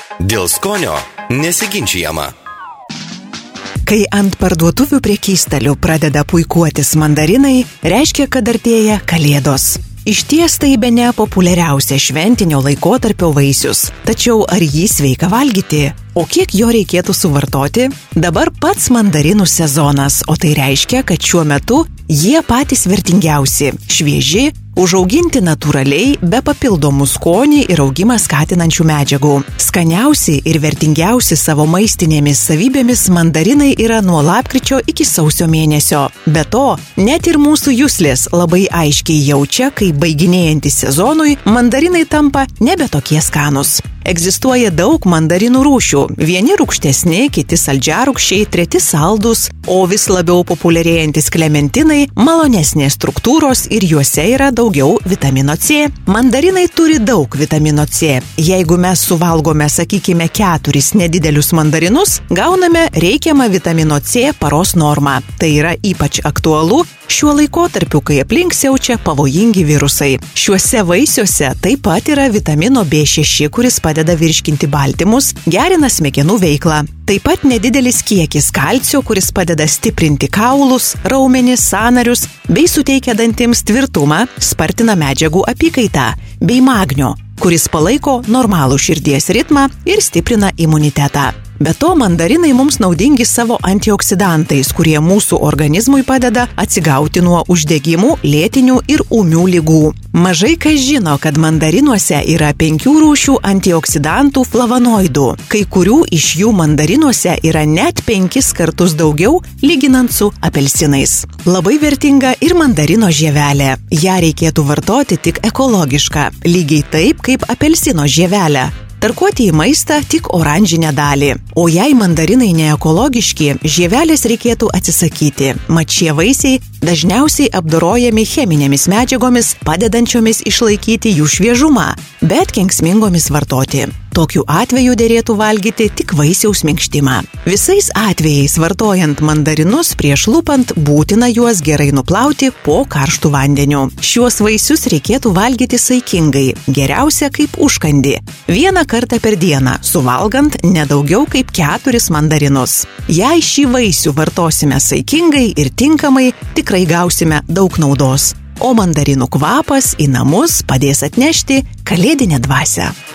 Dėl skonio nesiginčijama. Kai ant parduotuvių prekystalių pradeda puikuotis mandarinai, reiškia, kad artėja Kalėdos. Išties tai bene populiariausia šventinio laikotarpio vaisius. Tačiau ar jį sveika valgyti? O kiek jo reikėtų suvartoti? Dabar pats mandarinų sezonas, o tai reiškia, kad šiuo metu jie patys vertingiausi, švieži, užauginti natūraliai, be papildomų skonį ir augimą skatinančių medžiagų. Skaniausi ir vertingiausi savo maistinėmis savybėmis mandarinai yra nuo lapkričio iki sausio mėnesio. Be to, net ir mūsų juslės labai aiškiai jaučia, kai baiginėjantis sezonui mandarinai tampa nebe tokie skanūs. Egzistuoja daug mandarinų rūšių. Vieni rūgštesni, kiti saldžiarūgščiai, treti saldūs, o vis labiau populiarėjantis klementinai malonesnės struktūros ir juose yra daugiau vitamino C. Mandarinai turi daug vitamino C. Jeigu mes suvalgome, sakykime, 4 nedidelius mandarinus, gauname reikiamą vitamino C paros normą. Tai yra ypač aktualu šiuo laikotarpiu, kai aplink siaučia pavojingi virusai. Šiuose vaisiuose taip pat yra vitamino B6, kuris padeda virškinti baltymus, gerina smegenų veiklą. Taip pat nedidelis kiekis kalcio, kuris padeda stiprinti kaulus, raumenis, sąnarius, bei suteikia dantims tvirtumą, spartina medžiagų apykaitą, bei magnio, kuris palaiko normalų širdies ritmą ir stiprina imunitetą. Be to, mandarinai mums naudingi savo antioksidantais, kurie mūsų organizmui padeda atsigauti nuo uždegimų, lėtinių ir ūmių ligų. Mažai kas žino, kad mandarinuose yra 5 rūšių antioksidantų flavonoidų. Kai kurių iš jų mandarinuose yra net 5 kartus daugiau, lyginant su apelsinais. Labai vertinga ir mandarino žievelė. Ja reikėtų vartoti tik ekologišką, lygiai taip kaip apelsino žievelę. Tarkuoti į maistą tik oranžinę dalį. O jei mandarinai neekologiški, žievelės reikėtų atsisakyti. Mat šie vaisiai dažniausiai apdorojami cheminėmis medžiagomis, padedančiomis išlaikyti jų šviežumą, bet kenksmingomis vartoti. Tokiu atveju derėtų valgyti tik vaisiaus minkštimą. Visais atvejais vartojant mandarinus prieš lupant būtina juos gerai nuplauti po karštų vandeniu. Šiuos vaisius reikėtų valgyti saikingai, geriausia kaip užkandį. 1 kartą per dieną, suvalgant nedaugiau kaip 4 mandarinus. Jei šį vaisių vartosime saikingai ir tinkamai, tikrai gausime daug naudos. O mandarinų kvapas į namus padės atnešti kalėdinę dvasią.